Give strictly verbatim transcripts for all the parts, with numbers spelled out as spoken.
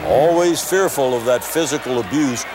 always fearful of that physical abuse.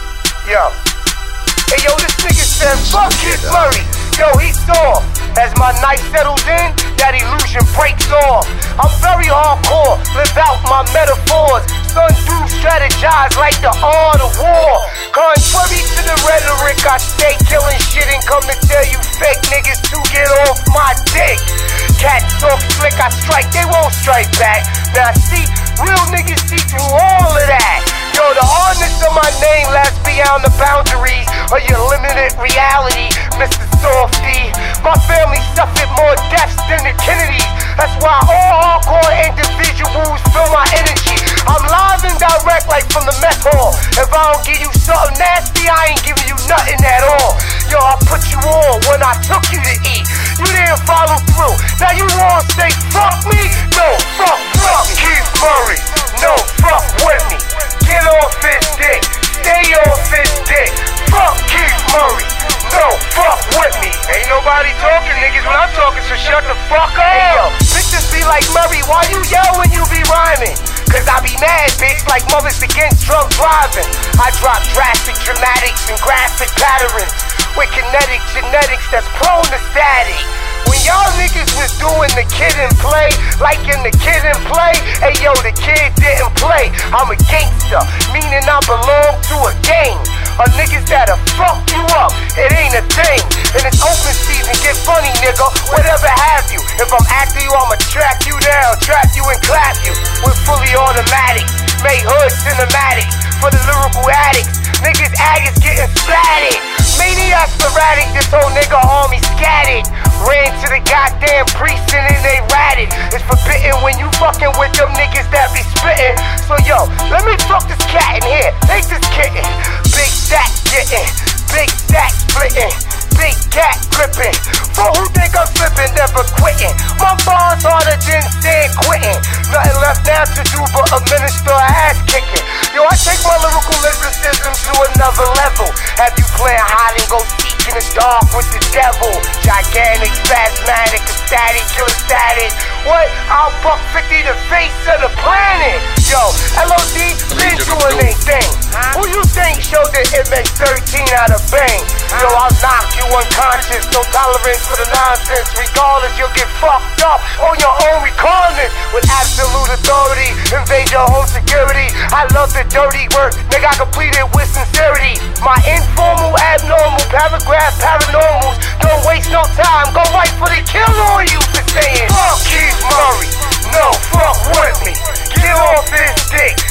Yo. Hey, yo, this nigga said, fuck Keith Murray. Yo, he saw. As my night settles in, that illusion breaks off. I'm very hardcore, live out my metaphors. Son, do strategize like the art of war. Contrary to the rhetoric, I stay killing shit and come to tell you fake niggas to get off my dick. Cats talk slick, I strike, they won't strike back. Now see, real niggas see through all of that. Yo, the hardness of my name lasts beyond the boundaries of your limited reality, Mister Softy. My family suffered more deaths than the Kennedys. That's why all hardcore individuals feel my energy. I'm live and direct like from the mess hall. If I don't give you something nasty, I ain't giving you nothing at all. Yo, I put you on when I took you to eat. You didn't follow through. Now you wanna say fuck me? No, fuck, fuck Keith Murray. No, fuck with me. Get off his dick. Stay off his dick. Fuck Keith Murray. No, fuck with me. Ain't nobody talking, niggas, when I'm talking, so shut the fuck up. Hey, yo, bitches be like, Murray, why you yell when you be rhyming? Cause I be mad, bitch, like mothers against drunk driving. I drop drastic dramatics and graphic patterns with kinetic genetics that's prone to static. When y'all niggas was doing the kid and play, like in the kid and play, hey yo, the kid didn't play. I'm a gangster, meaning I belong to a gang. A niggas that'll fuck you up, it ain't a thing. And it's open season, get funny nigga, whatever have you. If I'm after you, I'ma track you down, trap you and clap you with fully automatic, made hood cinematics for the lyrical addicts. Niggas aggots getting splatted. Maniac sporadic, this whole nigga army scattered. Ran to the goddamn precinct and they ratted. It's forbidden when you fucking with them niggas that be spittin'. So yo, let me fuck this cat in here. Take this kitten. Big stack getting, big stack splitting, big cat gripping. For who think I'm flipping, never quitting. My bars harder than San Quentin. Nothing left now to do but administer ass kicking. Yo, I take my lyrical lyricism to another level. Have you playing hide and go seek in the dark with the devil? Gigantic, spasmatic, ecstatic, killer static. What? I'll buck fifty the face of the planet. Yo, L O D been doing they thing. Who you think showed the M X thirteen out of bang? Yo, I'll knock you unconscious. No tolerance for the nonsense. Regardless, you'll get fucked up on your own recordings. With absolute authority, invade your home security. I love the dirty work, nigga, I complete it with sincerity. My informal, abnormal, paragraph paranormals. Don't waste no time, go right for the kill on you for saying fuck Keith Murray. No, fuck with me. Get off his dick.